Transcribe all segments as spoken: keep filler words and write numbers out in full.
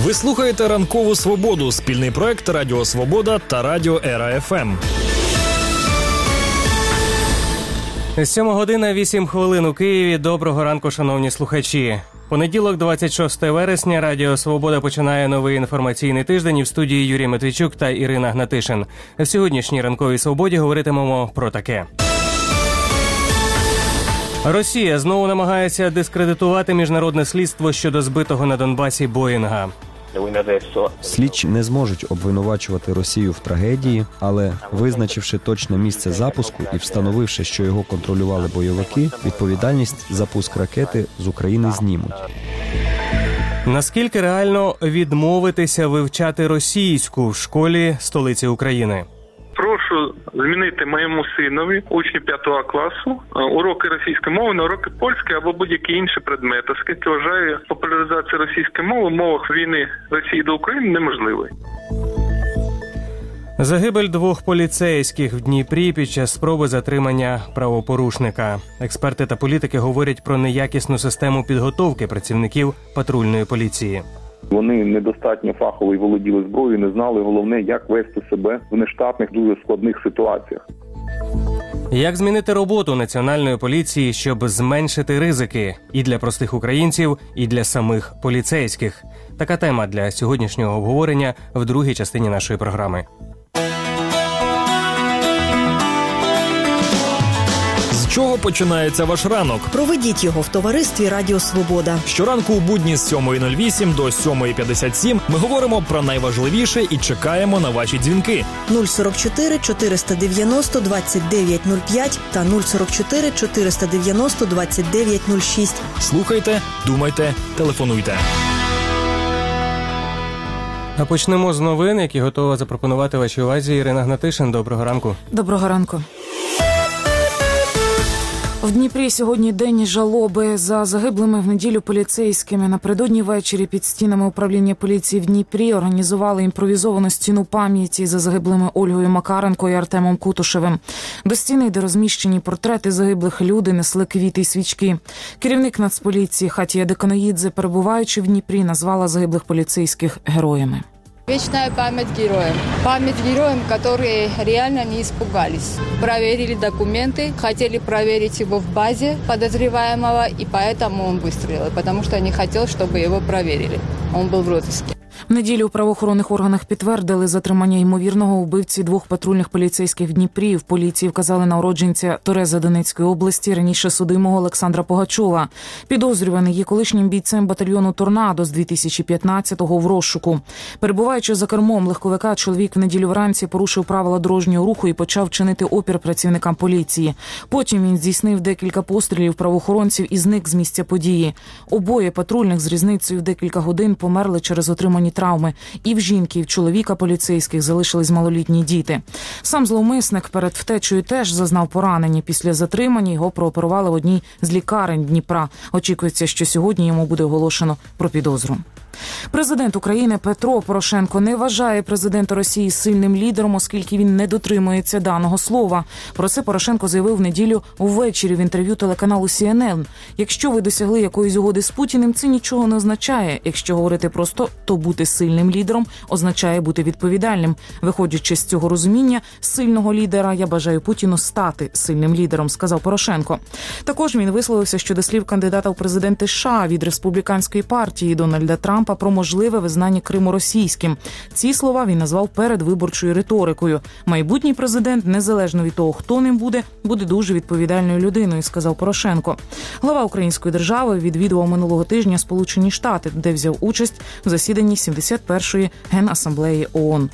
Ви слухаєте «Ранкову свободу» – спільний проект Радіо Свобода та Радіо Ера-ФМ. Сьома година, вісім хвилин у Києві. Доброго ранку, шановні слухачі. Понеділок, двадцять шостого вересня, Радіо Свобода починає новий інформаційний тиждень. І в студії Юрій Матвійчук та Ірина Гнатишин. В сьогоднішній «Ранковій свободі» говоритимемо про таке. Росія знову намагається дискредитувати міжнародне слідство щодо збитого на Донбасі Боїнга. Слідчі не зможуть обвинувачувати Росію в трагедії, але, визначивши точне місце запуску і встановивши, що його контролювали бойовики, відповідальність за пуск ракети з України знімуть. Наскільки реально відмовитися вивчати російську в школі столиці України? Прошу змінити моєму синові, учню п'ятого класу, уроки російської мови на уроки польської або будь-які інші предмети, оскільки вважаю, популяризація російської мови в умовах війни Росії до України неможливою. Загибель двох поліцейських в Дніпрі під час спроби затримання правопорушника. Експерти та політики говорять про неякісну систему підготовки працівників патрульної поліції. Вони недостатньо фахово і володіли зброєю, не знали, головне, як вести себе в нештатних, дуже складних ситуаціях. Як змінити роботу Національної поліції, щоб зменшити ризики і для простих українців, і для самих поліцейських? Така тема для сьогоднішнього обговорення в другій частині нашої програми. З чого починається ваш ранок? Проведіть його в товаристві Радіо Свобода. Щоранку у будні з сьомої нуль вісім до сьомої п'ятдесят сім ми говоримо про найважливіше і чекаємо на ваші дзвінки. нуль сорок чотири чотириста дев'яносто двадцять дев'ять нуль п'ять та нуль сорок чотири чотириста дев'яносто двадцять дев'ять нуль шість. Слухайте, думайте, телефонуйте. А почнемо з новин, які готова запропонувати вашій увазі Ірина Гнатишин. Доброго ранку. Доброго ранку. В Дніпрі сьогодні день жалоби за загиблими в неділю поліцейськими. Напередодні ввечері під стінами управління поліції в Дніпрі організували імпровізовану стіну пам'яті за загиблими Ольгою Макаренко і Артемом Кутушевим. До стіни, де розміщені портрети загиблих, люди несли квіти й свічки. Керівник Нацполіції Хатія Деканоїдзе, перебуваючи в Дніпрі, назвала загиблих поліцейських героями. Вечная память героям. Память героям, которые реально не испугались. Проверили документы, хотели проверить его в базе подозреваемого, и поэтому он выстрелил, потому что не хотел, чтобы его проверили. Он был в розыске. В неділю у правоохоронних органах підтвердили затримання ймовірного вбивці двох патрульних поліцейських в Дніпрі. В поліції вказали на уродженця Тореза Донецької області, раніше судимого Олександра Погачова. Підозрюваний є колишнім бійцем батальйону «Торнадо» з дві тисячі п'ятнадцятого в розшуку. Перебуваючи за кермом легковика, чоловік в неділю вранці порушив правила дорожнього руху і почав чинити опір працівникам поліції. Потім він здійснив декілька пострілів правоохоронців і зник з місця події. Обоє патрульних з різницею в декілька годин померли через отримані травми. І в жінки, і в чоловіка поліцейських залишились малолітні діти. Сам зловмисник перед втечею теж зазнав поранення. Після затримання його прооперували в одній з лікарень Дніпра. Очікується, що сьогодні йому буде оголошено про підозру. Президент України Петро Порошенко не вважає президента Росії сильним лідером, оскільки він не дотримується даного слова. Про це Порошенко заявив в неділю ввечері в інтерв'ю телеканалу Сі Ен Ен. Якщо ви досягли якоїсь угоди з Путіним, це нічого не означає. Якщо говорити просто, то бути сильним лідером означає бути відповідальним. Виходячи з цього розуміння сильного лідера, я бажаю Путіну стати сильним лідером, сказав Порошенко. Також він висловився щодо слів кандидата у президенти США від республіканської партії Дональда Трампа про можливе визнання Криму російським. Ці слова він назвав передвиборчою риторикою. Майбутній президент, незалежно від того, хто ним буде, буде дуже відповідальною людиною, сказав Порошенко. Глава української держави відвідував минулого тижня Сполучені Штати, де взяв участь в засіданні сімдесят першої Генасамблеї ООН.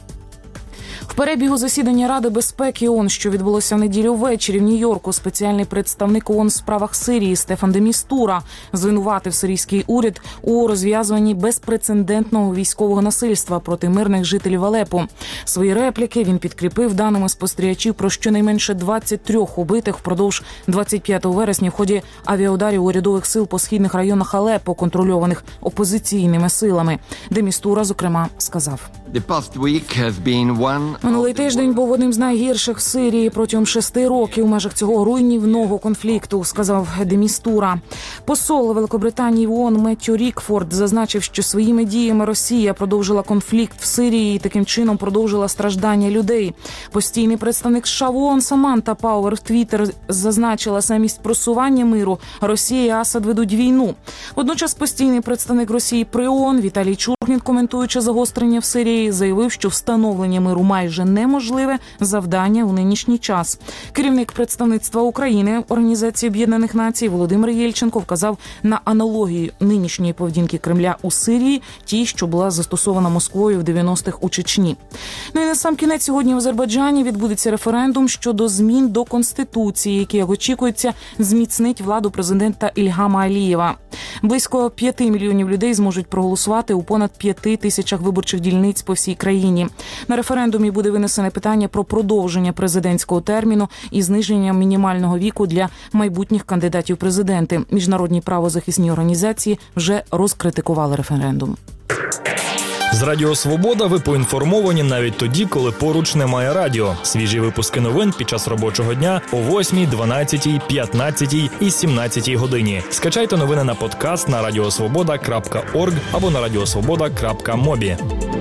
В перебігу засідання Ради безпеки ООН, що відбулося в неділю ввечері в Нью-Йорку, спеціальний представник ООН в справах Сирії Стефан де Містура звинуватив сирійський уряд у розв'язуванні безпрецедентного військового насильства проти мирних жителів Алеппо. Свої репліки він підкріпив даними спостерігачів про щонайменше двадцять три убитих впродовж двадцять п'ятого вересня в ході авіаударів урядових сил по східних районах Алеппо, контрольованих опозиційними силами. Де Містура, зокрема, сказав: The past week has been one Минулий тиждень був одним з найгірших в Сирії протягом шести років у межах цього руйнівного конфлікту, сказав де Містура. Посол Великобританії в ООН Меттью Рікфорд зазначив, що своїми діями Росія продовжила конфлікт в Сирії і таким чином продовжила страждання людей. Постійний представник США в ООН Саманта Пауер в Твіттер зазначила, замість просування миру Росія і Асад ведуть війну. Водночас постійний представник Росії при ООН Віталій Чуркін, коментуючи загострення в Сирії, заявив, що встановлення миру майже неможливе завдання у нинішній час. Керівник представництва України в Організації Об'єднаних Націй Володимир Єльченко вказав на аналогію нинішньої поведінки Кремля у Сирії, ті, що була застосована Москвою в дев'яностих у Чечні. Ну і на сам кінець сьогодні в Азербайджані відбудеться референдум щодо змін до Конституції, який, як очікується, зміцнить владу президента Ільгама Алієва. Близько п'яти мільйонів людей зможуть проголосувати у понад п'яти тисячах виборчих дільниць по всій країні. На референдумі буде винесене питання про продовження президентського терміну і зниження мінімального віку для майбутніх кандидатів в президенти. Міжнародні правозахисні організації вже розкритикували референдум. З Радіо Свобода ви поінформовані навіть тоді, коли поруч немає радіо. Свіжі випуски новин під час робочого дня о восьмій, дванадцятій, п'ятнадцятій і сімнадцятій годині. Скачайте новини на подкаст на радіосвобода крапка орг або на радіосвобода крапка мобі.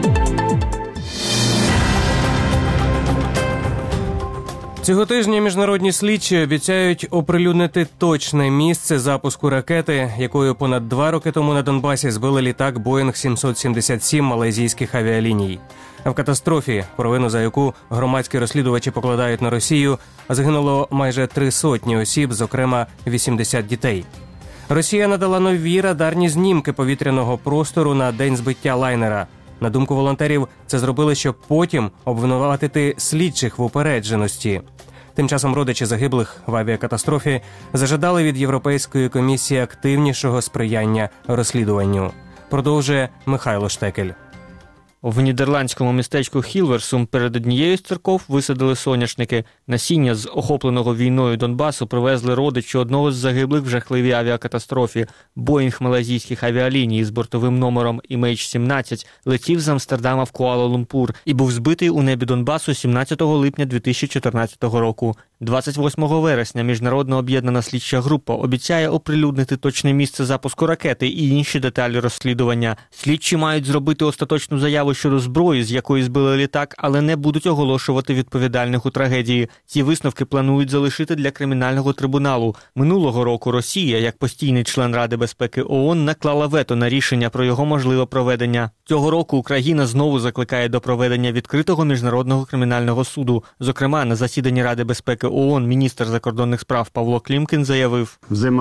Цього тижня міжнародні слідчі обіцяють оприлюднити точне місце запуску ракети, якою понад два роки тому на Донбасі збили літак Боїнг сімсот сімдесят сім малайзійських авіаліній. А в катастрофі, провину за яку громадські розслідувачі покладають на Росію, загинуло майже три сотні осіб, зокрема вісімдесят дітей. Росія надала нові радарні знімки повітряного простору на день збиття лайнера. На думку волонтерів, це зробили, щоб потім обвинуватити слідчих в упередженості. Тим часом родичі загиблих в авіакатастрофі зажадали від Європейської комісії активнішого сприяння розслідуванню. Продовжує Михайло Штекель. В нідерландському містечку Хілверсум перед однією з церков висадили соняшники. Насіння з охопленого війною Донбасу привезли родичі одного з загиблих в жахливій авіакатастрофі. Боїнг малайзійських авіаліній з бортовим номером ем ейч сімнадцять летів з Амстердама в Куала-Лумпур і був збитий у небі Донбасу сімнадцятого липня дві тисячі чотирнадцятого року. двадцять восьмого вересня Міжнародна об'єднана слідча група обіцяє оприлюднити точне місце запуску ракети і інші деталі розслідування. Слідчі мають зробити остаточну заяву щодо зброї, з якої збили літак, але не будуть оголошувати відповідальних у трагедії. Ці висновки планують залишити для кримінального трибуналу. Минулого року Росія, як постійний член Ради безпеки ООН, наклала вето на рішення про його можливе проведення. Цього року Україна знову закликає до проведення відкритого міжнародного кримінального суду. Зокрема, на засіданні Ради безпеки ООН міністр закордонних справ Павло Клімкін заявив: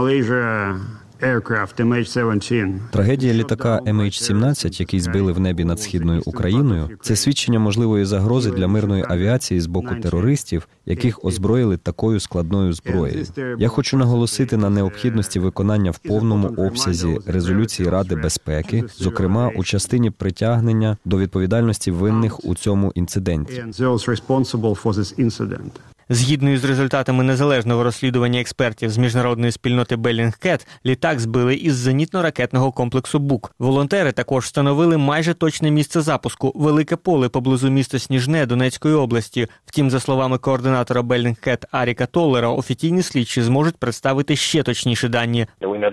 Трагедія літака ем ейч сімнадцять, який збили в небі над східною Україною, це свідчення можливої загрози для мирної авіації з боку терористів, яких озброїли такою складною зброєю. Я хочу наголосити на необхідності виконання в повному обсязі резолюції Ради безпеки, зокрема у частині притягнення до відповідальності винних у цьому інциденті. Згідно із результатами незалежного розслідування експертів з міжнародної спільноти Bellingcat, літак збили із зенітно-ракетного комплексу «Бук». Волонтери також встановили майже точне місце запуску – велике поле поблизу міста Сніжне Донецької області. Втім, за словами координатора Bellingcat Аріка Толлера, офіційні слідчі зможуть представити ще точніші дані.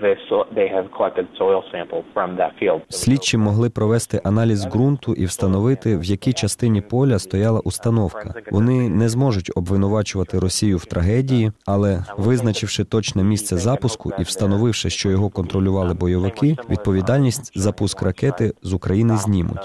Слідчі могли провести аналіз ґрунту і встановити, в якій частині поля стояла установка. Вони не зможуть обвинувачувати Росію в трагедії, але, визначивши точне місце запуску і встановивши, що його контролювали бойовики, відповідальність за пуск ракети з України знімуть.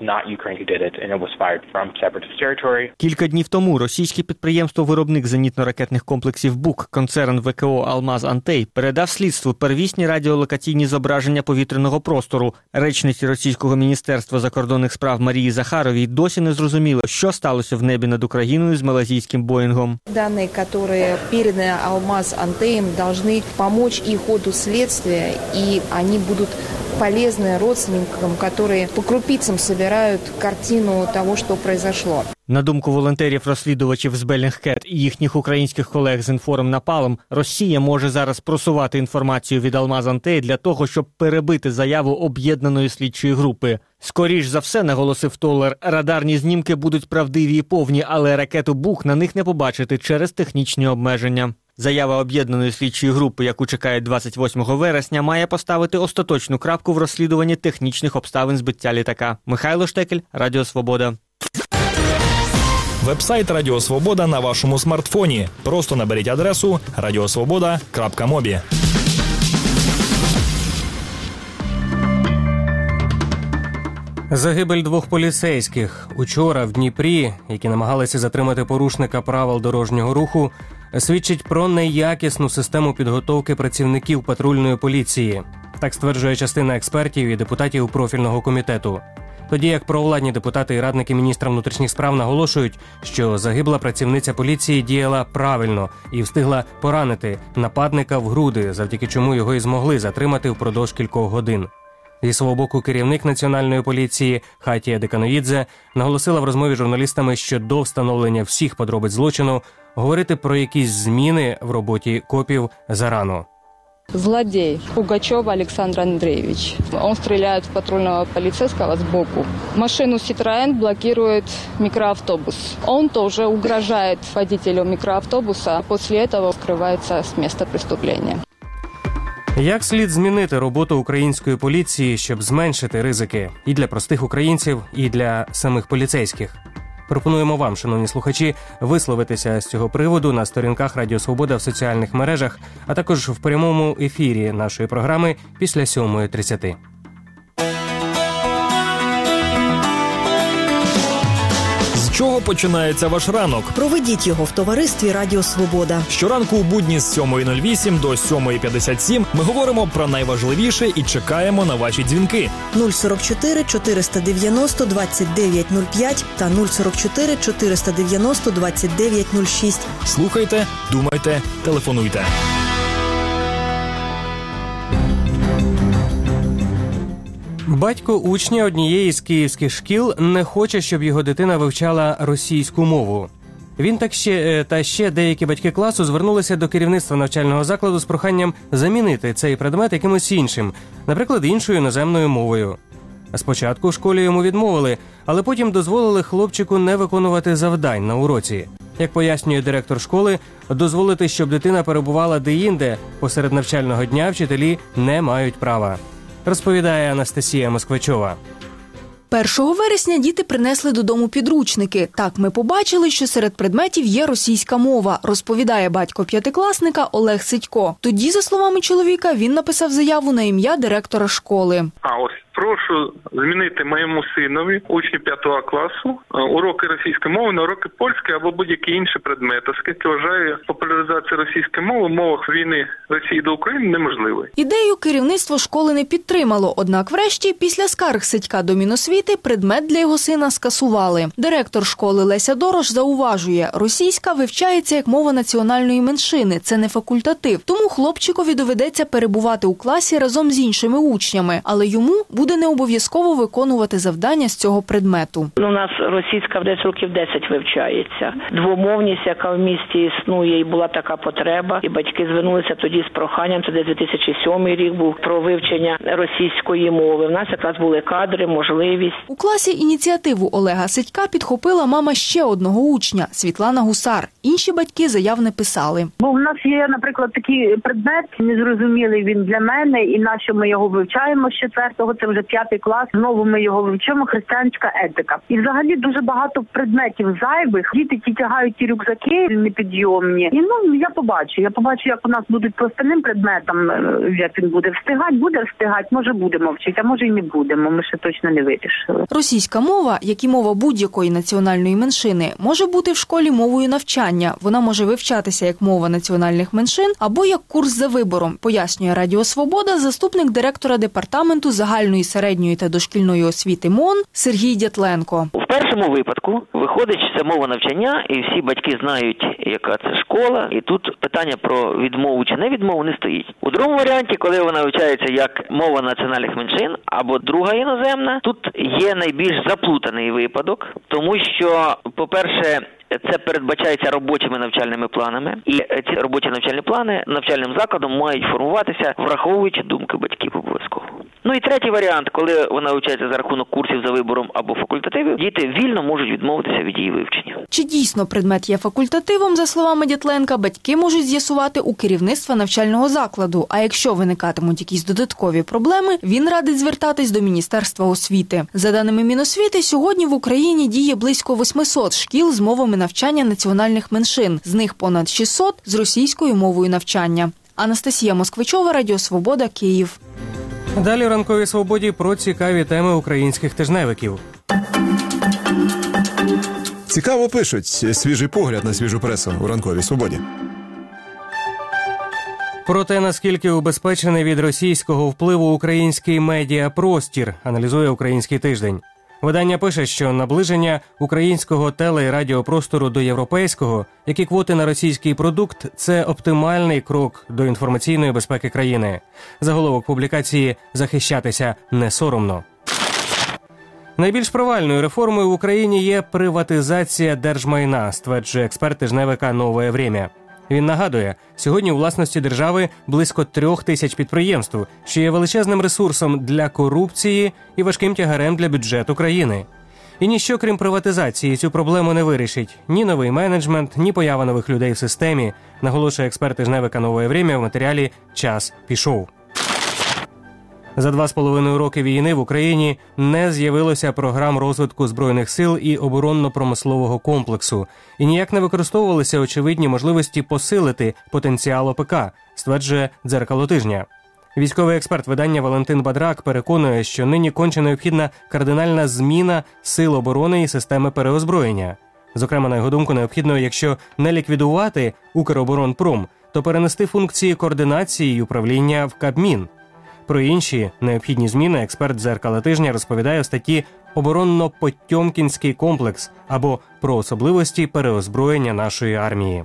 Кілька днів тому російське підприємство-виробник зенітно-ракетних комплексів «Бук», концерн ВКО «Алмаз Антей», передав слідству первісні радіолокаційні зображення повітряного простору. Речниці російського міністерства закордонних справ Марії Захаровій досі не зрозуміло, що сталося в небі над Україною з малайзійським Боїнгом. Данные, которые переданы «Алмаз Антеем», должны помочь и ходу следствия, и они будут полезны родственникам, которые по крупицам собирают картину того, что произошло. На думку волонтерів-розслідувачів з Bellingcat і їхніх українських колег з інформ Напалм, Росія може зараз просувати інформацію від Алмаз Антей для того, щоб перебити заяву об'єднаної слідчої групи. Скоріш за все, наголосив Толер, радарні знімки будуть правдиві і повні, але ракету «Бух» на них не побачити через технічні обмеження. Заява об'єднаної слідчої групи, яку чекають двадцять восьмого вересня, має поставити остаточну крапку в розслідуванні технічних обставин збиття літака. Михайло Штекель, Радіо Свобода. Вебсайт Радіо Свобода на вашому смартфоні. Просто наберіть адресу радіосвобода крапка мобі. Загибель двох поліцейських учора в Дніпрі, які намагалися затримати порушника правил дорожнього руху, свідчить про неякісну систему підготовки працівників патрульної поліції. Так стверджує частина експертів і депутатів профільного комітету. Тоді як провладні депутати і радники міністра внутрішніх справ наголошують, що загибла працівниця поліції діяла правильно і встигла поранити нападника в груди, завдяки чому його і змогли затримати впродовж кількох годин. Зі свого боку, керівник Національної поліції Хатія Деканоїдзе наголосила в розмові з журналістами, що до встановлення всіх подробиць злочину говорити про якісь зміни в роботі копів зарано. Злодей Пугачев Александр Андреевич. Он стреляет в патрульного полицейского сбоку. Машину Citroën блокирует микроавтобус. Он тоже угрожает водителю микроавтобуса. После этого скрывается с места преступления. Як слід змінити роботу української поліції, щоб зменшити ризики і для простих українців, і для самих поліцейських? Пропонуємо вам, шановні слухачі, висловитися з цього приводу на сторінках Радіо Свобода в соціальних мережах, а також в прямому ефірі нашої програми після сьомої тридцяти. З чого починається ваш ранок? Проведіть його в товаристві Радіо Свобода. Щоранку у будні з сьомої нуль вісім до сьомої п'ятдесят сім ми говоримо про найважливіше і чекаємо на ваші дзвінки. нуль сорок чотири чотириста дев'яносто двадцять дев'ять нуль п'ять та нуль сорок чотири чотириста дев'яносто двадцять дев'ять нуль шість. Слухайте, думайте, телефонуйте. Батько учня однієї з київських шкіл не хоче, щоб його дитина вивчала російську мову. Він так ще, та ще деякі батьки класу звернулися до керівництва навчального закладу з проханням замінити цей предмет якимось іншим, наприклад, іншою іноземною мовою. Спочатку в школі йому відмовили, але потім дозволили хлопчику не виконувати завдань на уроці. Як пояснює директор школи, дозволити, щоб дитина перебувала де-інде посеред навчального дня вчителі не мають права. Розповідає Анастасія Москвичова. першого вересня діти принесли додому підручники. Так ми побачили, що серед предметів є російська мова, розповідає батько п'ятикласника Олег Сидько. Тоді, за словами чоловіка, він написав заяву на ім'я директора школи. А ось прошу змінити моєму синові, учню п'ятого класу, уроки російської мови на уроки польської або будь-які інші предмети, оскільки вважаю, популяризація російської мови в мовах війни Росії до України неможливою. Ідею керівництво школи не підтримало, однак врешті, після скарг Сидька до Міносвіти, предмет для його сина скасували. Директор школи Леся Дорош зауважує, російська вивчається як мова національної меншини, це не факультатив, тому хлопчикові доведеться перебувати у класі разом з іншими учнями, але йому буде не обов'язково виконувати завдання з цього предмету. У нас російська десь років десять вивчається. Двомовність, яка в місті існує, і була така потреба, і батьки звернулися тоді з проханням, це дві тисячі сьомий рік був, про вивчення російської мови. У нас якраз були кадри, можливість. У класі ініціативу Олега Сидька підхопила мама ще одного учня – Світлана Гусар. Інші батьки заяв не писали. Бо в нас є, наприклад, такий предмет, незрозумілий він для мене, і нащо ми його вивчаємо з четвертого, це вже п'ятий клас, знову ми його вивчимо, християнська етика. І взагалі дуже багато предметів зайвих, діти ті тягають ті рюкзаки непідйомні. І ну, я побачу, я побачу, як у нас будуть по остальним предметам, як він буде встигати, буде встигати, може будемо вчити, а може і не будемо, ми ще точно не вирішили. Російська мова, як і мова будь-якої національної меншини, може бути в школі мовою навчання. Вона може вивчатися як мова національних меншин або як курс за вибором, пояснює Радіо Свобода заступник директора департаменту загальної середньої середньої та дошкільної освіти МОН Сергій Дятленко. У першому випадку виходить, що це мова навчання, і всі батьки знають, яка це школа, і тут питання про відмову чи не відмову не стоїть. У другому варіанті, коли вона вивчається як мова національних меншин або друга іноземна, тут є найбільш заплутаний випадок, тому що, по-перше, це передбачається робочими навчальними планами, і ці робочі навчальні плани навчальним закладом мають формуватися, враховуючи думки батьків обов'язково. Ну і третій варіант, коли вона вивчається за рахунок курсів за вибором або факультативів, діти вільно можуть відмовитися від її вивчення. Чи дійсно предмет є факультативом, за словами Дятленка, батьки можуть з'ясувати у керівництва навчального закладу, а якщо виникатимуть якісь додаткові проблеми, він радить звертатись до Міністерства освіти. За даними Міносвіти, сьогодні в Україні діє близько восьмисот шкіл з мовами навчання національних меншин, з них понад шістсот з російською мовою навчання. Анастасія Москвичова, Радіо Свобода, Київ. Далі в ранковій свободі про цікаві теми українських тижневиків. Цікаво пишуть. Свіжий погляд на свіжу пресу у ранковій свободі. Про те, наскільки убезпечений від російського впливу український медіапростір, аналізує «Український тиждень». Видання пише, що наближення українського теле- і радіопростору до європейського, як і квоти на російський продукт – це оптимальний крок до інформаційної безпеки країни. Заголовок публікації «Захищатися не соромно». Найбільш провальною реформою в Україні є приватизація держмайна, стверджує експерт тижневика «Нове время». Він нагадує, сьогодні у власності держави близько трьох тисяч підприємств, що є величезним ресурсом для корупції і важким тягарем для бюджету країни. І ніщо, крім приватизації, цю проблему не вирішить ні новий менеджмент, ні поява нових людей в системі, наголошує експерт тижневика «Нове время» в матеріалі «Час пішов». За два з половиною роки війни в Україні не з'явилося програм розвитку Збройних сил і оборонно-промислового комплексу, і ніяк не використовувалися очевидні можливості посилити потенціал ОПК, стверджує «Дзеркало тижня». Військовий експерт видання Валентин Бадрак переконує, що нині конче необхідна кардинальна зміна сил оборони і системи переозброєння. Зокрема, на його думку, необхідно, якщо не ліквідувати Укроборонпром, то перенести функції координації і управління в Кабмін. Про інші необхідні зміни експерт «Дзеркала тижня» розповідає у статті «Оборонно-Потьомкінський комплекс» або про особливості переозброєння нашої армії.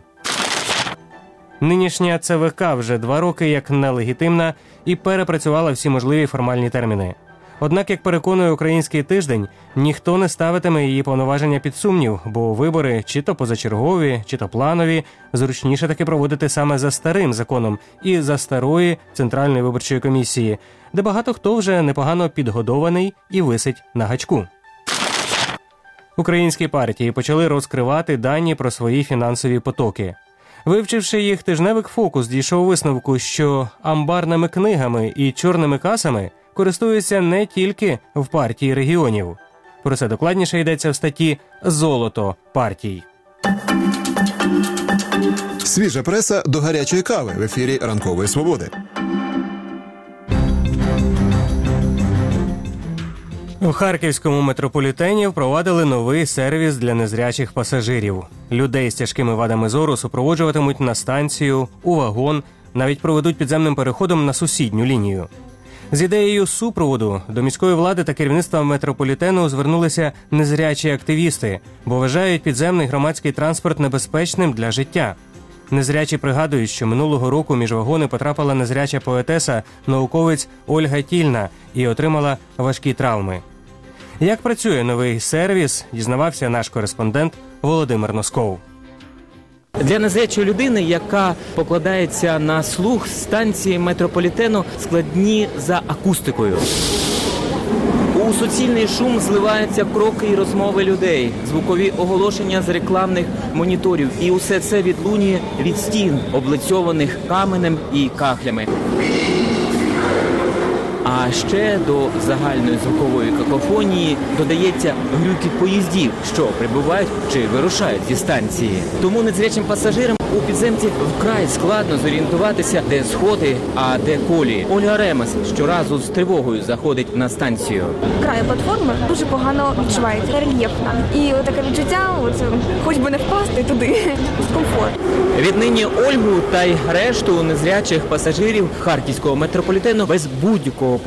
Нинішня ЦВК вже два роки як нелегітимна і перепрацювала всі можливі формальні терміни. Однак, як переконує «Український тиждень», ніхто не ставитиме її повноваження під сумнів, бо вибори чи то позачергові, чи то планові зручніше таки проводити саме за старим законом і за старої Центральної виборчої комісії, де багато хто вже непогано підгодований і висить на гачку. Українські партії почали розкривати дані про свої фінансові потоки. Вивчивши їх, тижневик «Фокус» дійшов висновку, що амбарними книгами і чорними касами користуються не тільки в партії регіонів. Про це докладніше йдеться в статті «Золото партій». Свіжа преса до гарячої кави в ефірі «Ранкової свободи». У харківському метрополітені впровадили новий сервіс для незрячих пасажирів. Людей з тяжкими вадами зору супроводжуватимуть на станцію, у вагон, навіть проведуть підземним переходом на сусідню лінію. З ідеєю супроводу до міської влади та керівництва метрополітену звернулися незрячі активісти, бо вважають підземний громадський транспорт небезпечним для життя. Незрячі пригадують, що минулого року між вагони потрапила незряча поетеса, науковець Ольга Тільна і отримала важкі травми. Як працює новий сервіс, дізнавався наш кореспондент Володимир Носков. Для незрячої людини, яка покладається на слух, станції метрополітену складні за акустикою. У суцільний шум зливаються кроки і розмови людей, звукові оголошення з рекламних моніторів. І усе це відлунює від стін, облицьованих каменем і кахлями. А ще до загальної звукової какофонії додається грюкіт поїздів, що прибувають чи вирушають зі станції. Тому незрячим пасажирам у підземці вкрай складно зорієнтуватися, де сходи, а де колії. Ольга Ремес щоразу з тривогою заходить на станцію. Край платформи дуже погано відчувається, рельєфна. І таке відчуття, от, хоч би не впасти туди, комфорт. Віднині Ольгу та й решту незрячих пасажирів харківського метрополітену без будь-якого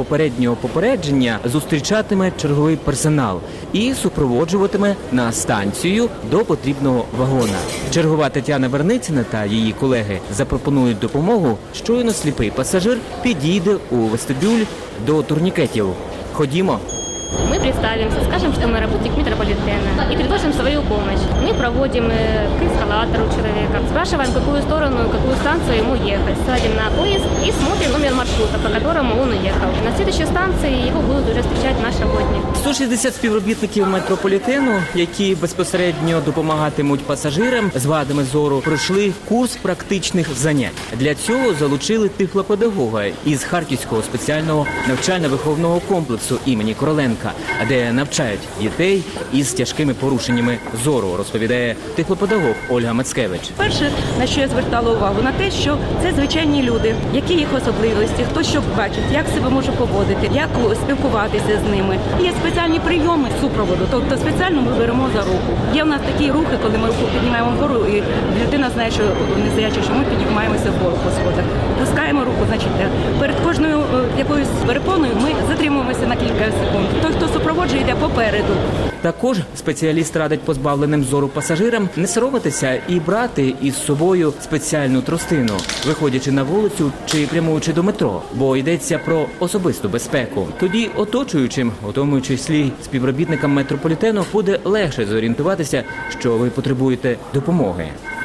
попереднього попередження зустрічатиме черговий персонал і супроводжуватиме на станцію до потрібного вагона. Чергова Тетяна Верницина та її колеги запропонують допомогу, щойно сліпий пасажир підійде у вестибюль до турнікетів. Ходімо. Мы представимся, скажем, что мы работник метрополитена и предложим свою помощь. Мы проводим к эскалатору человека, спрашиваем, в какую сторону, в какую станцию ему ехать. Садим на поезд и смотрим номер маршрута, по которому он уехал. На следующей станции его будут уже встречать наш работник. сто шістдесят співробітників метрополітену, які безпосередньо допомагатимуть пасажирам з вадами зору, пройшли курс практичних занять. Для цього залучили тифлопедагога із Харківського спеціального навчально-виховного комплексу імені Короленка, де навчають дітей із тяжкими порушеннями зору, розповідає тифлопедагог Ольга Мацкевич. Перше, на що я звертала увагу, на те, що це звичайні люди, які їх особливості, хто що бачить, як себе може поводити, як спілкуватися з ними. Є спеціальні прийоми супроводу, тобто спеціально ми беремо за руку. Є в нас такі рухи, коли ми руку піднімаємо вгору, і людина знає, що незряча, що ми піднімаємося вгору по сходах. Пускаємо руку, значить, перед кожною якоюсь перепоною ми затримуємося на кілька секунд. Той, хто супроводжує, йде попереду. Також спеціаліст радить позбавленим зору пасажирам не соромитися і брати із собою спеціальну тростину, виходячи на вулицю чи прямуючи до метро, бо йдеться про особисту безпеку. Тоді оточуючим, у тому числі співробітникам метрополітену, буде легше зорієнтуватися, що ви потребуєте допомоги.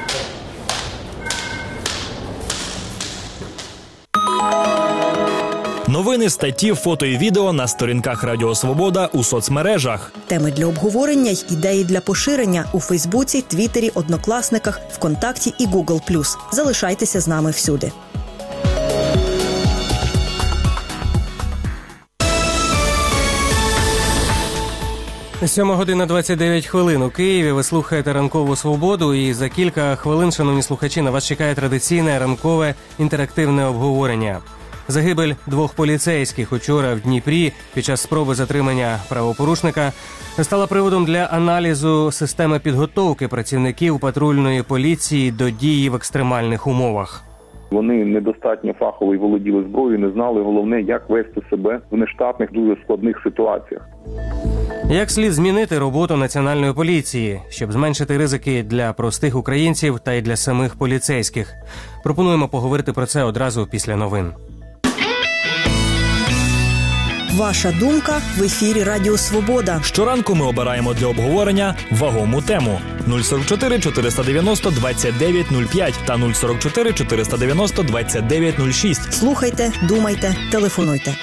Новини, статті, фото і відео на сторінках Радіо Свобода у соцмережах. Теми для обговорення й ідеї для поширення у Фейсбуці, Твіттері, Однокласниках, ВКонтакті і Гугл плюс. Залишайтеся з нами всюди. Сьома година двадцять дев'ять хвилин у Києві. Ви слухаєте «Ранкову свободу» і за кілька хвилин, шановні слухачі, на вас чекає традиційне ранкове інтерактивне обговорення. Загибель двох поліцейських учора в Дніпрі під час спроби затримання правопорушника стала приводом для аналізу системи підготовки працівників патрульної поліції до дії в екстремальних умовах. Вони недостатньо фахово володіли зброєю, не знали, головне, як вести себе в нештатних, дуже складних ситуаціях. Як слід змінити роботу Національної поліції, щоб зменшити ризики для простих українців та й для самих поліцейських? Пропонуємо поговорити про це одразу після новин. Ваша думка в ефірі Радіо Свобода. Щоранку ми обираємо для обговорення вагому тему. нуль сорок чотири чотириста дев'яносто двадцять дев'ять нуль п'ять та нуль сорок чотири чотириста дев'яносто двадцять дев'ять нуль шість. Слухайте, думайте, телефонуйте.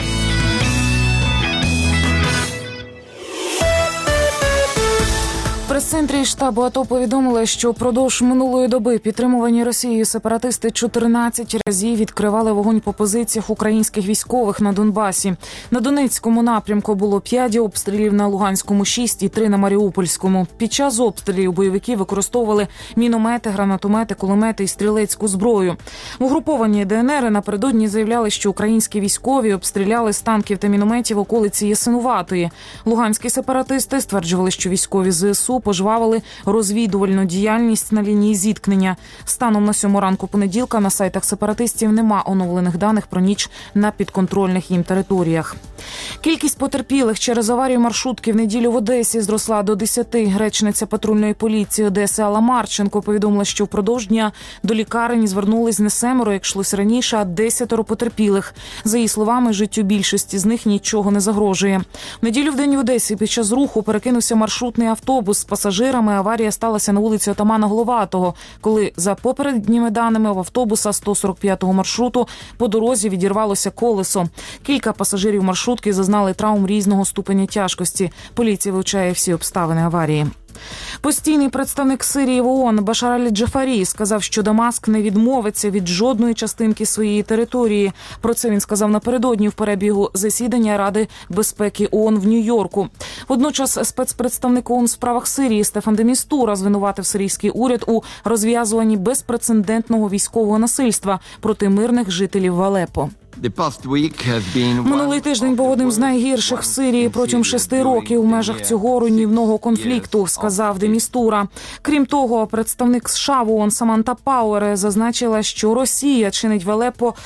В прес-центрі штабу АТО повідомили, що впродовж минулої доби підтримувані Росією сепаратисти чотирнадцять разів відкривали вогонь по позиціях українських військових на Донбасі. На Донецькому напрямку було п'ять обстрілів, на Луганському – шість і три на Маріупольському. Під час обстрілів бойовики використовували міномети, гранатомети, кулемети і стрілецьку зброю. Угруповані ДНР напередодні заявляли, що українські військові обстріляли з танків та мінометів околиці Ясинуватої. Луганські сепаратисти стверджували, що військові ЗСУ пожвавили розвідувальну діяльність на лінії зіткнення. Станом на сьому ранку понеділка на сайтах сепаратистів нема оновлених даних про ніч на підконтрольних їм територіях. Кількість потерпілих через аварію маршрутки в неділю в Одесі зросла до десяти. Речниця патрульної поліції Одеси Алла Марченко повідомила, що впродовж дня до лікарні звернулись не семеро, як йшлося раніше, а десятеро потерпілих. За її словами, життю більшості з них нічого не загрожує. В неділю в день в Одесі під час руху перекинувся маршрутний автобус з пасажирами. Аварія сталася на вулиці Отамана Головатого, коли за попередніми даними в автобуса сто сорок п'ятого маршруту по дорозі відірвалося колесо. Кілька пасажирів маршрутки зазнали травм різного ступеня тяжкості. Поліція вивчає всі обставини аварії. Постійний представник Сирії в ООН Башар аль-Джафарі сказав, що Дамаск не відмовиться від жодної частинки своєї території. Про це він сказав напередодні в перебігу засідання Ради безпеки ООН в Нью-Йорку. Водночас спецпредставник ООН в справах Сирії Стефан де Містура звинуватив сирійський уряд у розв'язуванні безпрецедентного військового насильства проти мирних жителів в Алеппо. Минулий тиждень був одним з найгірших в Сирії протягом шести років у межах цього руйнівного конфлікту, сказав де Містура. Крім того, представник США в ООН Саманта Пауер зазначила, що Росія чинить в Алеппо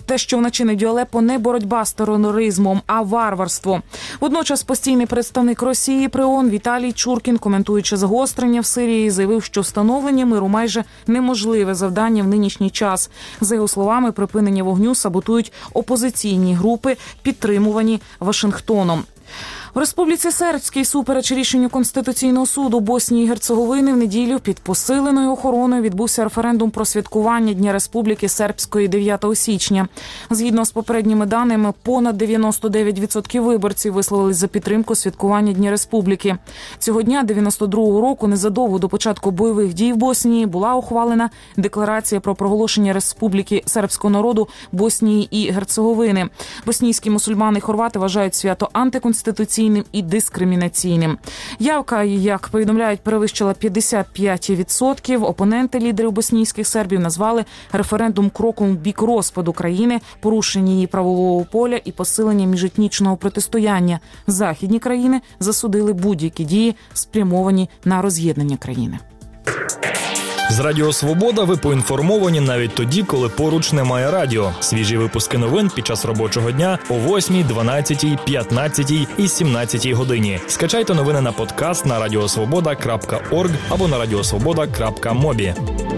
Те, що вночі в Алеппо, не боротьба з тероризмом, а варварство. Водночас постійний представник Росії при ООН Віталій Чуркін, коментуючи загострення в Сирії, заявив, що встановлення миру майже неможливе завдання в нинішній час. За його словами, припинення вогню саботують опозиційні групи, підтримувані Вашингтоном. В Республіці Сербській, всупереч рішенню Конституційного суду Боснії і Герцеговини, в неділю під посиленою охороною відбувся референдум про святкування Дня Республіки Сербської дев'ятого січня. Згідно з попередніми даними, понад дев'яносто дев'ять відсотків виборців висловились за підтримку святкування Дня Республіки. Цього дня дев'яносто другого року, незадовго до початку бойових дій в Боснії, була ухвалена декларація про проголошення Республіки сербського народу Боснії і Герцеговини. Боснійські мусульмани і хорвати вважають свято антиконституційним і дискримінаційним. Явка, як повідомляють, перевищила п'ятдесят п'ять відсотків. Опоненти лідерів боснійських сербів назвали референдум кроком в бік розпаду країни, порушення її правового поля і посилення міжетнічного протистояння. Західні країни засудили будь-які дії, спрямовані на роз'єднання країни. З Радіо Свобода ви поінформовані навіть тоді, коли поруч немає радіо. Свіжі випуски новин під час робочого дня о восьмій, дванадцятій, п'ятнадцятій і сімнадцятій годині. Скачайте новини на подкаст на радіосвобода крапка орг або на радіосвобода крапка мобі.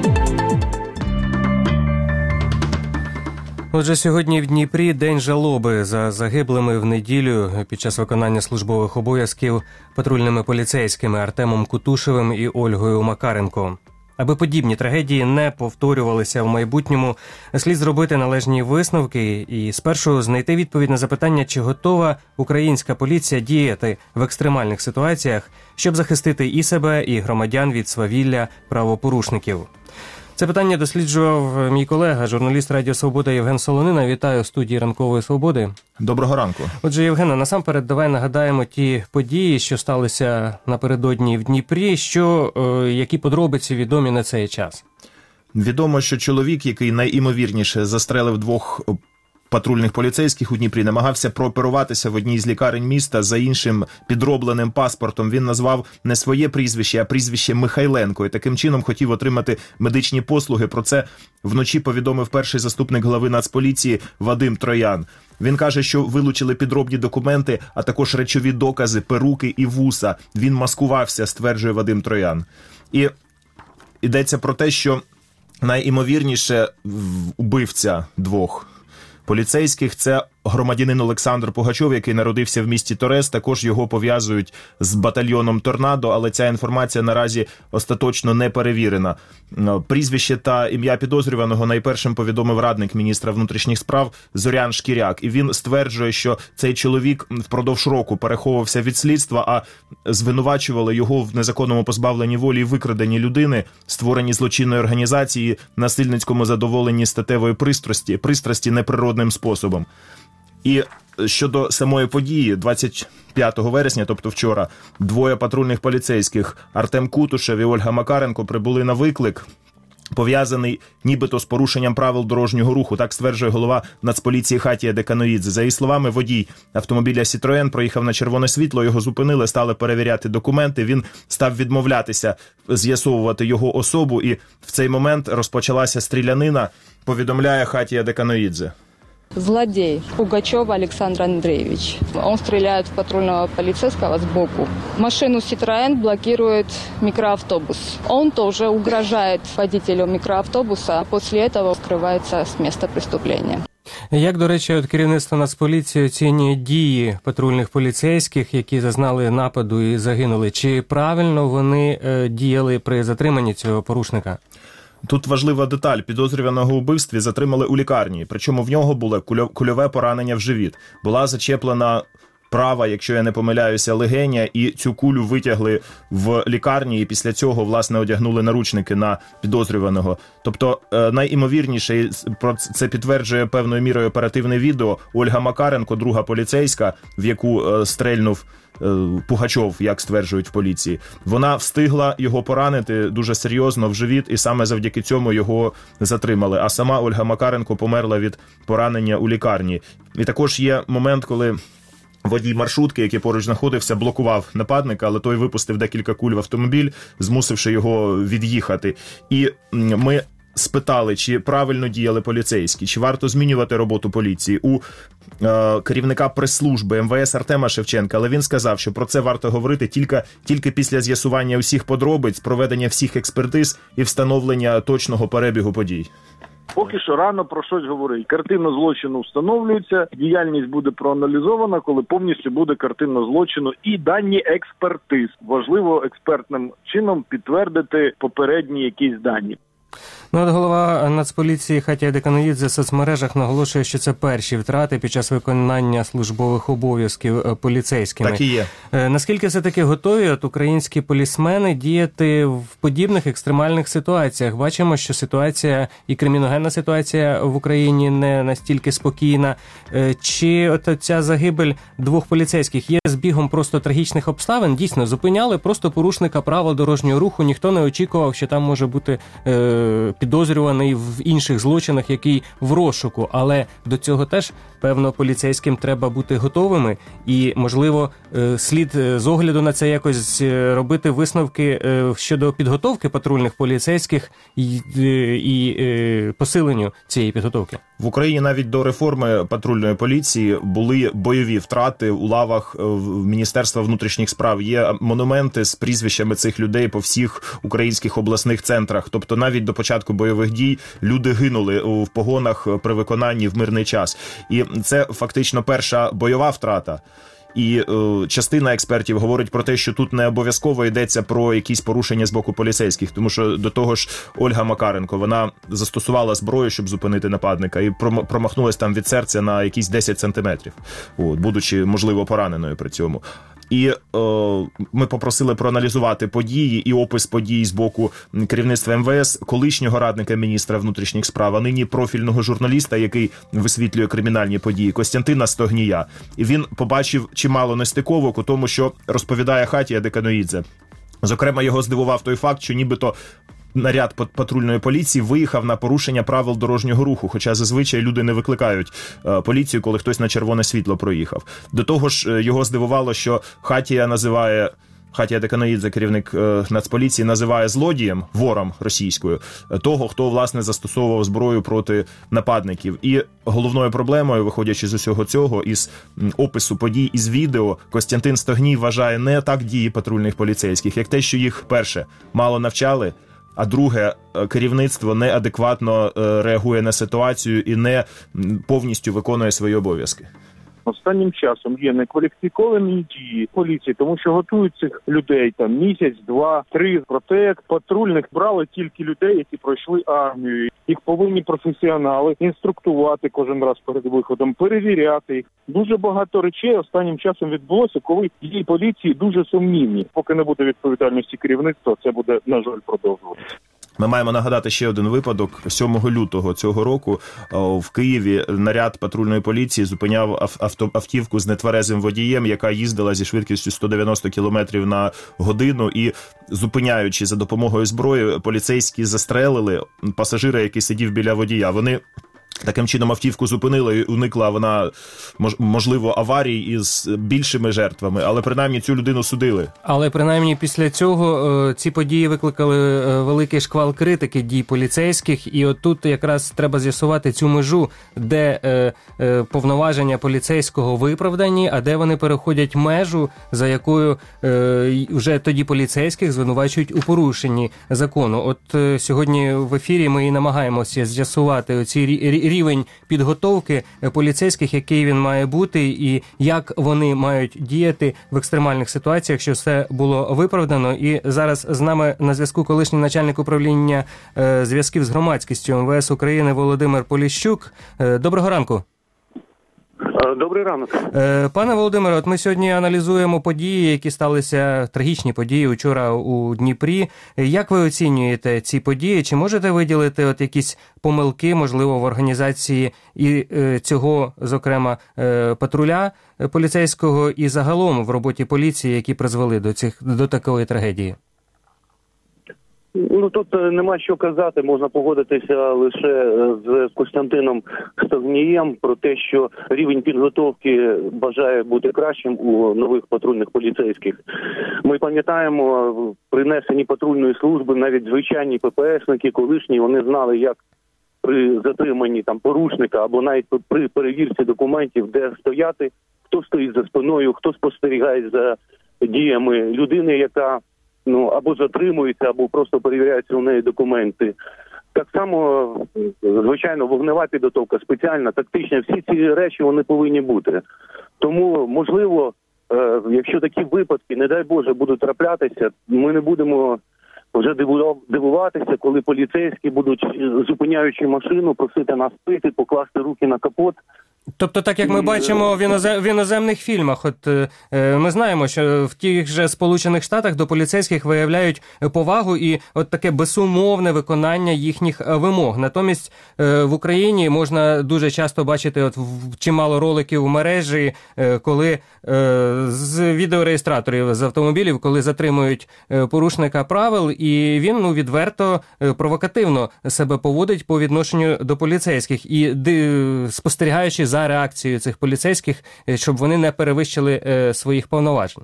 Отже, сьогодні в Дніпрі день жалоби за загиблими в неділю під час виконання службових обов'язків патрульними поліцейськими Артемом Кутушевим і Ольгою Макаренко. Аби подібні трагедії не повторювалися в майбутньому, слід зробити належні висновки і спершу знайти відповідь на запитання, чи готова українська поліція діяти в екстремальних ситуаціях, щоб захистити і себе, і громадян від свавілля правопорушників. Це питання досліджував мій колега, журналіст Радіо Свобода Євген Солонина. Вітаю в студії Ранкової Свободи. Доброго ранку. Отже, Євгена, насамперед давай нагадаємо ті події, що сталися напередодні в Дніпрі, що, е, які подробиці відомі на цей час. Відомо, що чоловік, який найімовірніше застрелив двох патрульних поліцейських у Дніпрі, намагався прооперуватися в одній з лікарень міста за іншим підробленим паспортом. Він назвав не своє прізвище, а прізвище Михайленко, і таким чином хотів отримати медичні послуги. Про це вночі повідомив перший заступник глави Нацполіції Вадим Троян. Він каже, що вилучили підробні документи, а також речові докази, перуки і вуса. Він маскувався, стверджує Вадим Троян. І йдеться про те, що найімовірніше убивця двох поліцейських – це громадянин Олександр Пугачов, який народився в місті Торез. Також його пов'язують з батальйоном «Торнадо», але ця інформація наразі остаточно не перевірена. Прізвище та ім'я підозрюваного найпершим повідомив радник міністра внутрішніх справ Зорян Шкіряк. І він стверджує, що цей чоловік впродовж року переховувався від слідства, а звинувачували його в незаконному позбавленні волі і викраденні людини, створенні злочинної організації, насильницькому задоволенні статевої пристрасті, пристрасті неприродним способом. І щодо самої події, двадцять п'ятого вересня, тобто вчора, двоє патрульних поліцейських Артем Кутушев і Ольга Макаренко прибули на виклик, пов'язаний нібито з порушенням правил дорожнього руху. Так стверджує голова Нацполіції Хатія Деканоїдзе. За її словами, водій автомобіля «Сітроен» проїхав на червоне світло, його зупинили, стали перевіряти документи. Він став відмовлятися з'ясовувати його особу, і в цей момент розпочалася стрілянина, повідомляє Хатія Деканоїдзе. Злодей Пугачев Александр Андреевич. Он стреляет в патрульного полицейского сбоку. Машину «Ситроен» блокирует микроавтобус. Он тоже угрожает водителю микроавтобуса. После этого скрывается с места преступления. Як, до речі, от керівництво Нацполіції оцінює дії патрульних поліцейських, які зазнали нападу і загинули? Чи правильно вони е, діяли при затриманні цього порушника? Тут важлива деталь. Підозрюваного у вбивстві затримали у лікарні. Причому в нього було кульове поранення в живіт. Була зачеплена права, якщо я не помиляюся, легеня, і цю кулю витягли в лікарні, і після цього, власне, одягнули наручники на підозрюваного. Тобто, найімовірніше, це підтверджує певною мірою оперативне відео, Ольга Макаренко, друга поліцейська, в яку стрельнув Пугачов, як стверджують в поліції. Вона встигла його поранити дуже серйозно в живіт, і саме завдяки цьому його затримали. А сама Ольга Макаренко померла від поранення у лікарні. І також є момент, коли водій маршрутки, який поруч знаходився, блокував нападника, але той випустив декілька куль в автомобіль, змусивши його від'їхати. І ми спитали, чи правильно діяли поліцейські, чи варто змінювати роботу поліції, у е, керівника прес-служби ем ве ес Артема Шевченка, але він сказав, що про це варто говорити тільки, тільки після з'ясування усіх подробиць, проведення всіх експертиз і встановлення точного перебігу подій. Поки що рано про щось говорити. Картина злочину встановлюється, діяльність буде проаналізована, коли повністю буде картина злочину і дані експертиз. Важливо експертним чином підтвердити попередні якісь дані. Ну, от голова Нацполіції Хатія Деканоїдзе в соцмережах наголошує, що це перші втрати під час виконання службових обов'язків поліцейськими. Так і є. Наскільки все-таки готові от українські полісмени діяти в подібних екстремальних ситуаціях? Бачимо, що ситуація і криміногенна ситуація в Україні не настільки спокійна. Чи от ця загибель двох поліцейських є збігом просто трагічних обставин? Дійсно, зупиняли просто порушника правил дорожнього руху, ніхто не очікував, що там може бути е, підозрюваний в інших злочинах, який в розшуку. Але до цього теж, певно, поліцейським треба бути готовими і, можливо, слід з огляду на це якось робити висновки щодо підготовки патрульних поліцейських і, і, і посиленню цієї підготовки. В Україні навіть до реформи патрульної поліції були бойові втрати у лавах Міністерства внутрішніх справ. Є монументи з прізвищами цих людей по всіх українських обласних центрах. Тобто навіть до початку бойових дій люди гинули в погонах при виконанні в мирний час. І це фактично перша бойова втрата. І е, частина експертів говорить про те, що тут не обов'язково йдеться про якісь порушення з боку поліцейських, тому що до того ж Ольга Макаренко, вона застосувала зброю, щоб зупинити нападника, і промахнулась там від серця на якісь десять сантиметрів, от, будучи, можливо, пораненою при цьому. І е, ми попросили проаналізувати події і опис подій з боку керівництва ем ве ес, колишнього радника міністра внутрішніх справ, а нині профільного журналіста, який висвітлює кримінальні події, Костянтина Стогнія. І він побачив чимало нестиковок у тому, що розповідає Хатія Деканоїдзе. Зокрема, його здивував той факт, що нібито наряд патрульної поліції виїхав на порушення правил дорожнього руху, хоча зазвичай люди не викликають е, поліцію, коли хтось на червоне світло проїхав. До того ж, його здивувало, що Хатія називає Хатія Деканоїдзе, керівник е, Нацполіції, називає злодієм, вором російською, того, хто, власне, застосовував зброю проти нападників. І головною проблемою, виходячи з усього цього, із опису подій, із відео, Костянтин Стогній вважає не так дії патрульних поліцейських, як те, що їх, перше, мало навчали, а друге, керівництво неадекватно реагує на ситуацію і не повністю виконує свої обов'язки. Останнім часом є некваліфіковані дії поліції, тому що готують цих людей там місяць, два, три. Проте як патрульних брали тільки людей, які пройшли армію. Їх повинні професіонали інструктувати кожен раз перед виходом, перевіряти їх. Дуже багато речей останнім часом відбулося, коли дії поліції дуже сумнівні. Поки не буде відповідальності керівництва, це буде, на жаль, продовжуватися. Ми маємо нагадати ще один випадок. сьомого лютого цього року в Києві наряд патрульної поліції зупиняв авто, автівку з нетверезим водієм, яка їздила зі швидкістю сто дев'яносто кілометрів на годину, і, зупиняючи за допомогою зброї, поліцейські застрелили пасажира, який сидів біля водія. Вони таким чином автівку зупинили, і уникла вона, можливо, аварій із більшими жертвами, але принаймні цю людину судили. Але принаймні після цього ці події викликали великий шквал критики дій поліцейських, і от тут якраз треба з'ясувати цю межу, де е, е, повноваження поліцейського виправдані, а де вони переходять межу, за якою е, вже тоді поліцейських звинувачують у порушенні закону. От е, сьогодні в ефірі ми і намагаємося з'ясувати оці рі рівень підготовки поліцейських, який він має бути, і як вони мають діяти в екстремальних ситуаціях, що все було виправдано. І зараз з нами на зв'язку колишній начальник управління е, зв'язків з громадськістю ем ве ес України Володимир Поліщук. Е, доброго ранку. Добрий ранок. Пане Володимире, от ми сьогодні аналізуємо події, які сталися, трагічні події вчора у Дніпрі. Як ви оцінюєте ці події? Чи можете виділити от якісь помилки, можливо, в організації і цього, зокрема, патруля поліцейського і загалом в роботі поліції, які призвели до цих до такої трагедії? Ну, тут нема що казати, можна погодитися лише з Костянтином Стогнієм про те, що рівень підготовки бажає бути кращим у нових патрульних поліцейських. Ми пам'ятаємо, при несенні патрульної служби навіть звичайні ППСники, колишні, вони знали, як при затриманні там порушника або навіть при перевірці документів, де стояти, хто стоїть за спиною, хто спостерігає за діями людини, яка ну або затримується, або просто перевіряються у неї документи. Так само, звичайно, вогнева підготовка, спеціальна, тактична, всі ці речі вони повинні бути. Тому, можливо, е, якщо такі випадки, не дай Боже, будуть траплятися, ми не будемо вже дивуватися, коли поліцейські будуть, зупиняючи машину, просити нас пити, покласти руки на капот. Тобто, так як ми бачимо в, інозем... в іноземних фільмах, от е, ми знаємо, що в тих же Сполучених Штатах до поліцейських виявляють повагу і от таке безумовне виконання їхніх вимог. Натомість е, в Україні можна дуже часто бачити от чимало роликів в мережі, е, коли е, з відеореєстраторів з автомобілів, коли затримують е, порушника правил, і він ну відверто е, провокативно себе поводить по відношенню до поліцейських і ди, спостерігаючи за за реакцією цих поліцейських, щоб вони не перевищили е, своїх повноважень?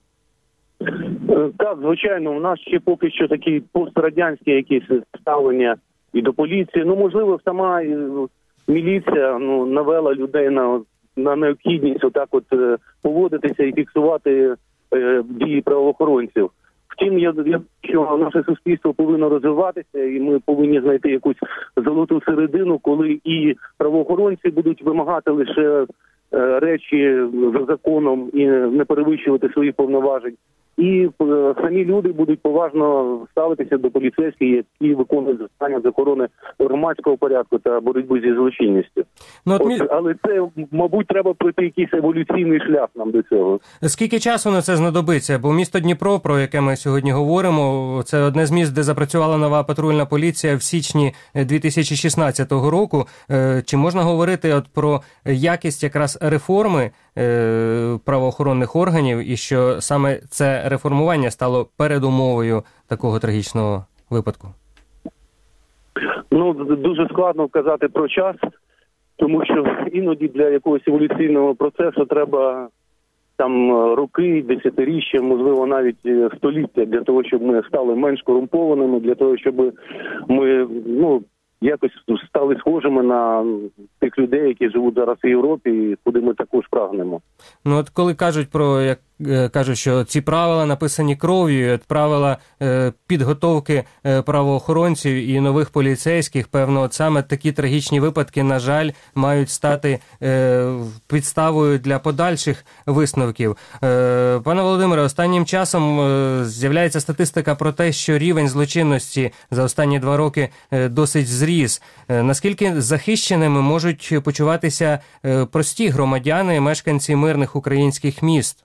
Так, звичайно, у нас ще поки що такі пострадянські якісь ставлення і до поліції. Ну, можливо, сама міліція ну, навела людей на, на необхідність отак от е, поводитися і фіксувати е, дії правоохоронців. Втім, я, я що наше суспільство повинно розвиватися, і ми повинні знайти якусь золоту середину, коли і правоохоронці будуть вимагати лише е, речі за законом і не перевищувати свої повноважень. І е, самі люди будуть поважно ставитися до поліцейських, які виконують завдання з охорони громадського порядку та боротьби зі злочинністю. Ну, от От, але це, мабуть, треба пройти якийсь еволюційний шлях нам до цього. Скільки часу на це знадобиться? Бо місто Дніпро, про яке ми сьогодні говоримо, це одне з міст, де запрацювала нова патрульна поліція в січні дві тисячі шістнадцятого року. Чи можна говорити от про якість якраз реформи правоохоронних органів і що саме це реформування стало передумовою такого трагічного випадку? Ну, дуже складно казати про час, тому що іноді для якогось еволюційного процесу треба там роки, десятиріччя, можливо, навіть століття для того, щоб ми стали менш корумпованими, для того, щоб ми, ну, якось стали схожими на тих людей, які живуть зараз в Європі, і куди ми також прагнемо. Ну от коли кажуть про, як кажуть, що ці правила написані кров'ю, от правила е, підготовки е, правоохоронців і нових поліцейських, певно, от саме такі трагічні випадки, на жаль, мають стати е, підставою для подальших висновків. Е, пане Володимире, останнім часом е, з'являється статистика про те, що рівень злочинності за останні два роки е, досить зріс. Е, наскільки захищеними можуть почуватися е, прості громадяни, мешканці мирних українських міст?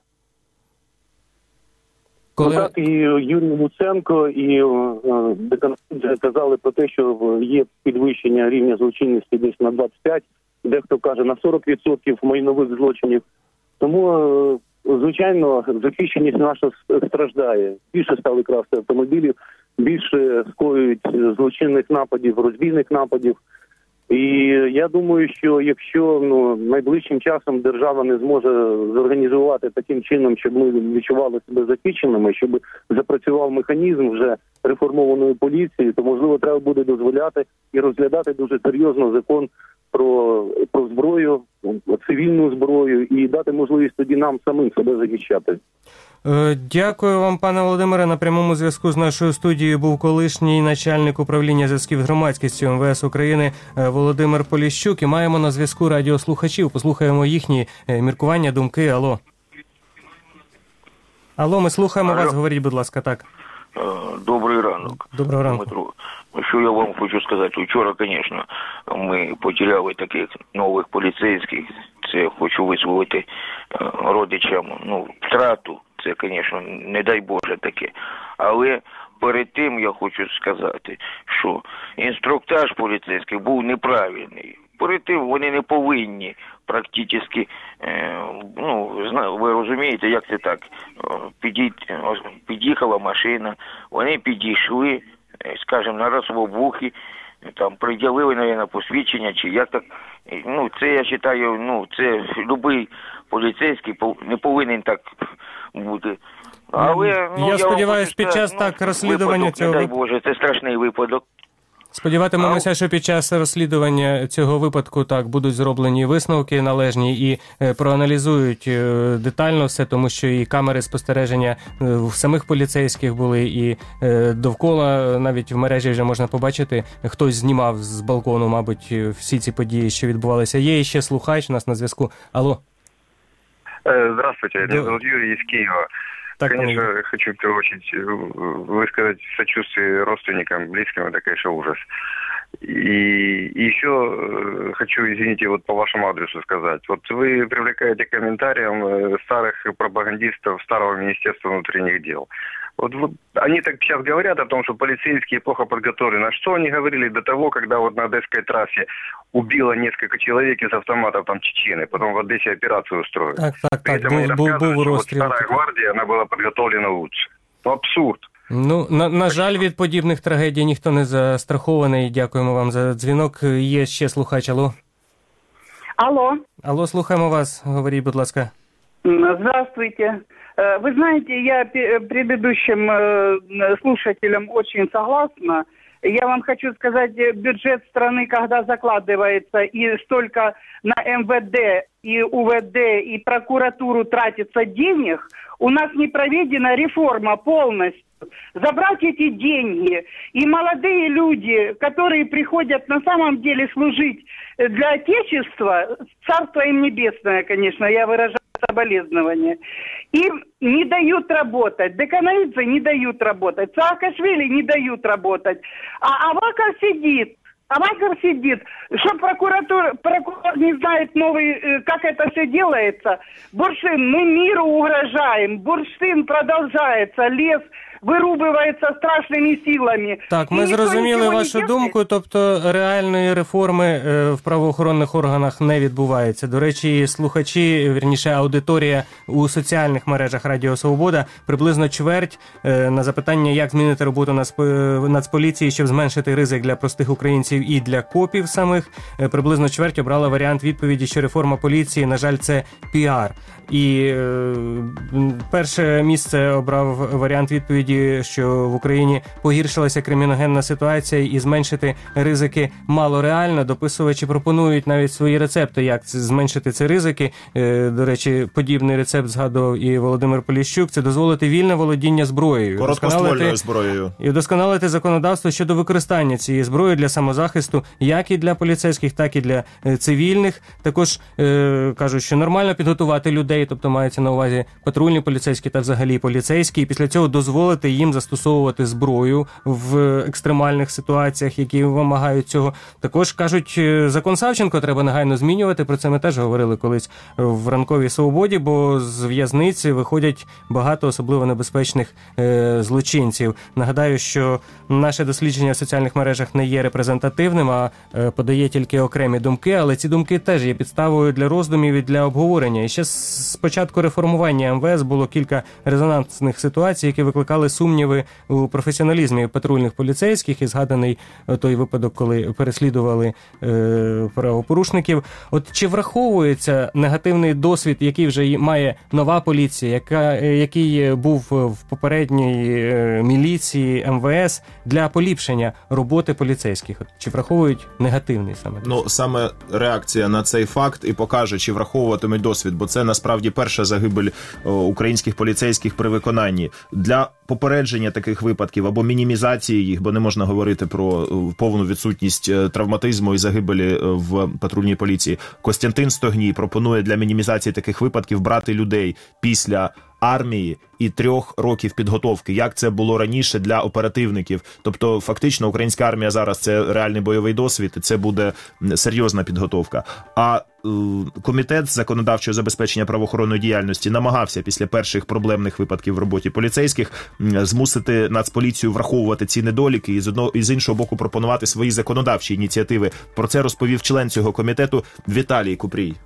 Коли... Так, і Юрій Луценко, і деканат вже казали про те, що є підвищення рівня злочинності десь на двадцять п'ять, дехто каже на сорок відсотків майнових злочинів. Тому, звичайно, захищеність наша страждає. Більше стали красти автомобілів, більше скоюють злочинних нападів, розбійних нападів. І я думаю, що якщо ну, найближчим часом держава не зможе зорганізувати таким чином, щоб ми відчували себе захищеними, щоб запрацював механізм вже реформованої поліції, то, можливо, треба буде дозволяти і розглядати дуже серйозно закон про, про зброю, цивільну зброю, і дати можливість тоді нам самим себе захищати. Дякую вам, пане Володимире. На прямому зв'язку з нашою студією був колишній начальник управління зв'язків з громадськістю ем ве ес України Володимир Поліщук. І маємо на зв'язку радіослухачів. Послухаємо їхні міркування, думки. Алло. Алло, ми слухаємо Алло. вас. Говоріть, будь ласка, так. Добрий ранок. Доброго ранку. Дмитро. Що я вам хочу сказати? Вчора, звісно, ми потеряли таких нових поліцейських. Це хочу висловити родичам, ну, втрату. Це, звісно, не дай Боже таке. Але перед тим я хочу сказати, що інструктаж поліцейський був неправильний. Перед тим вони не повинні практично, е, ну, ви розумієте, як це так, під'їхала машина, вони підійшли, скажімо, на розслабухи, там, пред'явили, навіть, посвідчення, чи як так. Ну, це, я вважаю, ну, це будь-який поліцейський не повинен так бути. Але, ну, я сподіваюся, під час ну, так розслідування випадок, цього... не дай Боже, це страшний випадок. Сподіватимемося, що під час розслідування цього випадку так будуть зроблені висновки належні і е, проаналізують е, детально все, тому що і камери спостереження е, в самих поліцейських були, і е, довкола навіть в мережі вже можна побачити, хтось знімав з балкону, мабуть, всі ці події, що відбувалися. Є ще слухач у нас на зв'язку. Алло. Здравствуйте, меня зовут Юрий из Киева. Так, конечно, ну... хочу в первую очередь высказать сочувствие родственникам, близким, это, конечно, ужас. И еще хочу, извините, вот по вашему адресу сказать. Вот вы привлекаете комментариям старых пропагандистов старого Министерства внутренних дел. Вот, вот они так сейчас говорят о том, что полицейские плохо подготовлены. А что они говорили до того, когда вот на Одесской трассе убило несколько человек из автоматов там Чечены, потом в Одессе операцию устроили. Так, так, При так, этом они був, рассказывают, був что вот розстріл. старая гвардия, она была подготовлена лучше. Ну, абсурд. Ну, на, на жаль, від подібних трагедій ніхто не застрахований. Дякуємо вам за дзвінок. Є ще слухач. Алло. Алло. Алло, слухаємо вас. Говоріть, будь ласка. Здравствуйте. Вы знаете, я предыдущим слушателям очень согласна. Я вам хочу сказать, бюджет страны, когда закладывается и столько на эм вэ дэ и у вэ дэ и прокуратуру тратится денег, у нас не проведена реформа полностью. Забрать эти деньги. И молодые люди, которые приходят на самом деле служить для Отечества, царство им небесное, конечно, я выражаю соболезнования, им не дают работать. Деканаидзе не дают работать. Саакашвили не дают работать. А Аваков сидит. Аваков сидит. Что прокуратура, прокурор не знает новый, как это все делается. Бурштин, мы миру угрожаем. Бурштин продолжается. Лес вирубується страшними силами. Так, ми зрозуміли вашу думку, тобто реальної реформи в правоохоронних органах не відбувається. До речі, слухачі, вірніше аудиторія у соціальних мережах Радіо Свобода, приблизно чверть на запитання, як змінити роботу Нацполіції, щоб зменшити ризик для простих українців і для копів самих, приблизно чверть обрала варіант відповіді, що реформа поліції, на жаль, це піар. І е, перше місце обрав варіант відповіді, що в Україні погіршилася криміногенна ситуація і зменшити ризики мало реально. Дописувачі пропонують навіть свої рецепти, як зменшити ці ризики. Е, до речі, подібний рецепт згадував і Володимир Поліщук. Це дозволити вільне володіння зброєю. Короткоствольною зброєю. І вдосконалити законодавство щодо використання цієї зброї для самозахисту, як і для поліцейських, так і для цивільних. Також е, кажуть, що нормально підготувати людей, тобто мається на увазі патрульні поліцейські та взагалі поліцейські, і після цього дозволити їм застосовувати зброю в екстремальних ситуаціях, які вимагають цього. Також кажуть, закон Савченко треба негайно змінювати, про це ми теж говорили колись в Ранковій Свободі, бо з в'язниці виходять багато особливо небезпечних е, злочинців. Нагадаю, що наше дослідження в соціальних мережах не є репрезентативним, а е, подає тільки окремі думки, але ці думки теж є підставою для роздумів і для обговорення. І ще з початку реформування ем ве ес було кілька резонансних ситуацій, які викликали сумніви у професіоналізмі патрульних поліцейських, і згаданий той випадок, коли переслідували е, правопорушників. От чи враховується негативний досвід, який вже має нова поліція, яка, який був в попередній е, міліції ем ве ес для поліпшення роботи поліцейських? От, чи враховують негативний саме досвід? Ну, саме реакція на цей факт і покаже, чи враховуватимуть досвід, бо це насправді перша загибель українських поліцейських при виконанні. Для попередження таких випадків або мінімізації їх, бо не можна говорити про повну відсутність травматизму і загибелі в патрульній поліції. Костянтин Стогній пропонує для мінімізації таких випадків брати людей після армії і трьох років підготовки, як це було раніше для оперативників. Тобто, фактично, українська армія зараз – це реальний бойовий досвід, і це буде серйозна підготовка. А е, Комітет з законодавчого забезпечення правоохоронної діяльності намагався після перших проблемних випадків в роботі поліцейських змусити Нацполіцію враховувати ці недоліки і з, одного, і з іншого боку пропонувати свої законодавчі ініціативи. Про це розповів член цього комітету Віталій Купрій.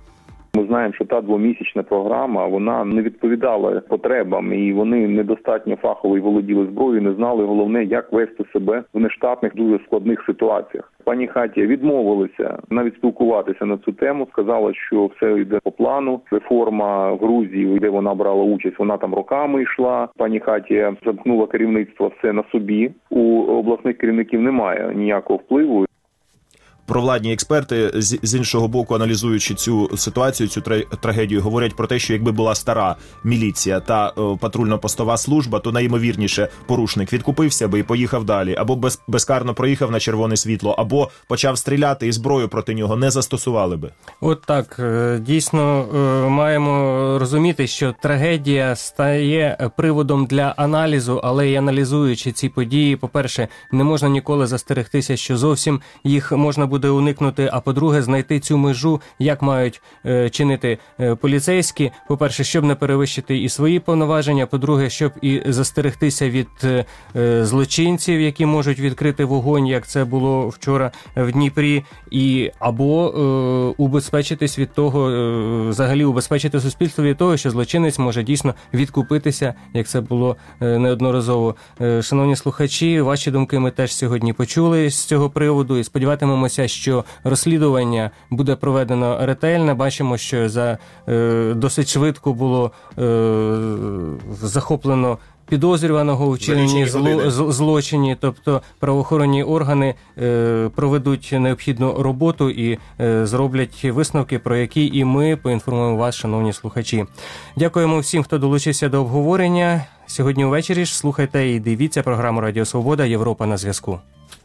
Ми знаємо, що та двомісячна програма, вона не відповідала потребам, і вони недостатньо фахово і володіли зброєю, не знали, головне, як вести себе в нештатних, дуже складних ситуаціях. Пані Хатія відмовилася навіть спілкуватися на цю тему, сказала, що все йде по плану. Реформа Грузії, де вона брала участь, вона там роками йшла. Пані Хатія замкнула керівництво все на собі. У обласних керівників немає ніякого впливу. Провладні експерти, з, з іншого боку, аналізуючи цю ситуацію, цю трагедію, говорять про те, що якби була стара міліція та о, патрульно-постова служба, то найімовірніше порушник відкупився би і поїхав далі, або без, безкарно проїхав на червоне світло, або почав стріляти і зброю проти нього не застосували би. От так, дійсно маємо розуміти, що трагедія стає приводом для аналізу, але й аналізуючи ці події, по-перше, не можна ніколи застерегтися, що зовсім їх можна буде буде уникнути, а по-друге, знайти цю межу, як мають е, чинити е, поліцейські. По-перше, щоб не перевищити і свої повноваження, по-друге, щоб і застерегтися від е, злочинців, які можуть відкрити вогонь, як це було вчора в Дніпрі, і або е, убезпечитись від того, е, взагалі убезпечити суспільство від того, що злочинець може дійсно відкупитися, як це було е, неодноразово. Е, шановні слухачі, ваші думки ми теж сьогодні почули з цього приводу і сподіватимемося, що розслідування буде проведено ретельно. Бачимо, що за е, досить швидко було е, захоплено підозрюваного у вчиненні зло, злочині, тобто правоохоронні органи е, проведуть необхідну роботу і е, зроблять висновки, про які і ми поінформуємо вас, шановні слухачі. Дякуємо всім, хто долучився до обговорення. Сьогодні увечері ж слухайте і дивіться програму «Радіо Свобода. Європа на зв'язку».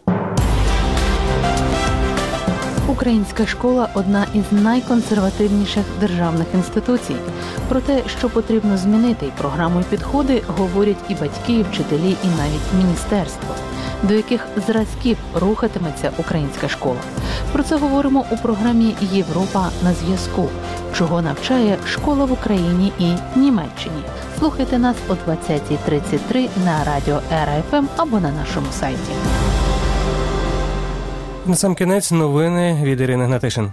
Українська школа – одна із найконсервативніших державних інституцій. Про те, що потрібно змінити і програму, і підходи, говорять і батьки, і вчителі, і навіть міністерство. До яких зразків рухатиметься українська школа? Про це говоримо у програмі «Європа на зв'язку». Чого навчає школа в Україні і Німеччині. Слухайте нас о двадцятій тридцять три на радіо Ера Еф Ем або на нашому сайті. Насамкінець новини від Ірини Гнатишин.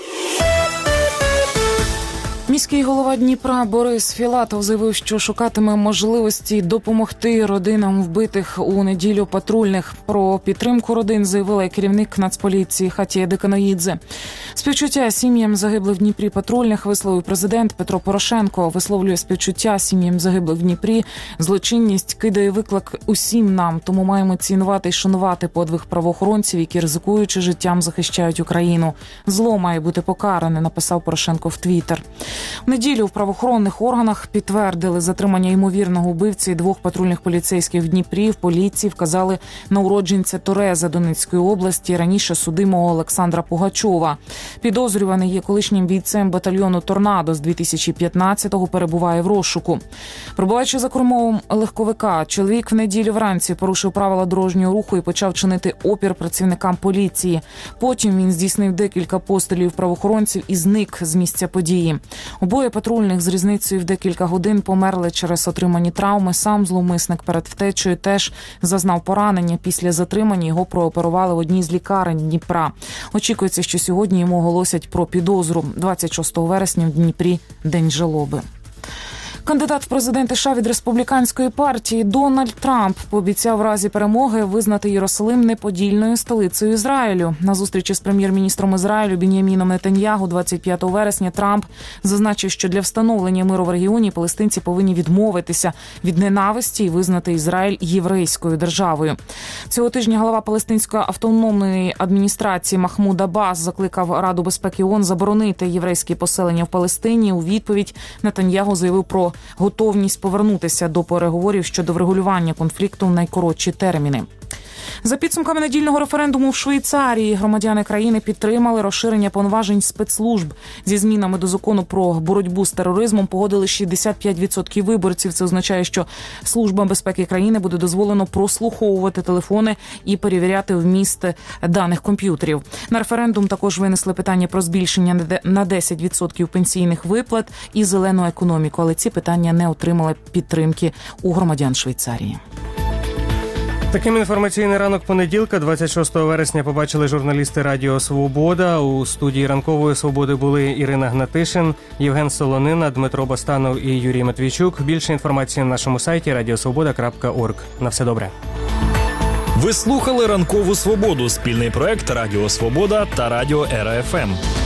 Міський голова Дніпра Борис Філатов заявив, що шукатиме можливості допомогти родинам вбитих у неділю патрульних. Про підтримку родин заявила керівник Нацполіції Хатія Деканоїдзе. Співчуття сім'ям загиблих в Дніпрі патрульних висловив президент Петро Порошенко. Висловлює співчуття сім'ям загиблих в Дніпрі. Злочинність кидає виклик усім нам, тому маємо цінувати і шанувати подвиг правоохоронців, які, ризикуючи життям, захищають Україну. Зло має бути покаране, написав Порошенко в Твіттер. В неділю в правоохоронних органах підтвердили затримання ймовірного вбивці двох патрульних поліцейських в Дніпрі. В поліції вказали на уродженця Тореза Донецької області, раніше судимого Олександра Пугачова. Підозрюваний є колишнім бійцем батальйону «Торнадо» з дві тисячі п'ятнадцятого, перебуває в розшуку. Перебуваючи за кермом легковика, чоловік в неділю вранці порушив правила дорожнього руху і почав чинити опір працівникам поліції. Потім він здійснив декілька пострілів правоохоронців і зник з місця події. Обоє патрульних з різницею в декілька годин померли через отримані травми. Сам зловмисник перед втечею теж зазнав поранення. Після затримання його прооперували в одній з лікарень Дніпра. Очікується, що сьогодні йому оголосять про підозру. двадцять шостого вересня в Дніпрі день жалоби. Кандидат в президенти США від республіканської партії Дональд Трамп пообіцяв в разі перемоги визнати Єрусалим неподільною столицею Ізраїлю. На зустрічі з прем'єр-міністром Ізраїлю Бін'яміном Нетаньягу двадцять п'ятого вересня Трамп зазначив, що для встановлення миру в регіоні палестинці повинні відмовитися від ненависті і визнати Ізраїль єврейською державою. Цього тижня голова палестинської автономної адміністрації Махмуд Аббас закликав Раду безпеки ООН заборонити єврейські поселення в Палестині. У відповідь Нетаньягу заявив про готовність повернутися до переговорів щодо врегулювання конфлікту в найкоротші терміни. За підсумками недільного референдуму в Швейцарії громадяни країни підтримали розширення повноважень спецслужб. Зі змінами до закону про боротьбу з тероризмом погодили шістдесят п'ять відсотків виборців. Це означає, що Служба безпеки країни буде дозволено прослуховувати телефони і перевіряти вміст даних комп'ютерів. На референдум також винесли питання про збільшення на десять відсотків пенсійних виплат і зелену економіку, але ці питання не отримали підтримки у громадян Швейцарії. Таким інформаційний ранок понеділка, двадцять шостого вересня, побачили журналісти Радіо Свобода. У студії Ранкової Свободи були Ірина Гнатишин, Євген Солонина, Дмитро Бостанов і Юрій Матвійчук. Більше інформації на нашому сайті радіосвобода крапка орг. На все добре. Ви слухали Ранкову Свободу, спільний проект Радіо Свобода та Радіо Ера еф ем.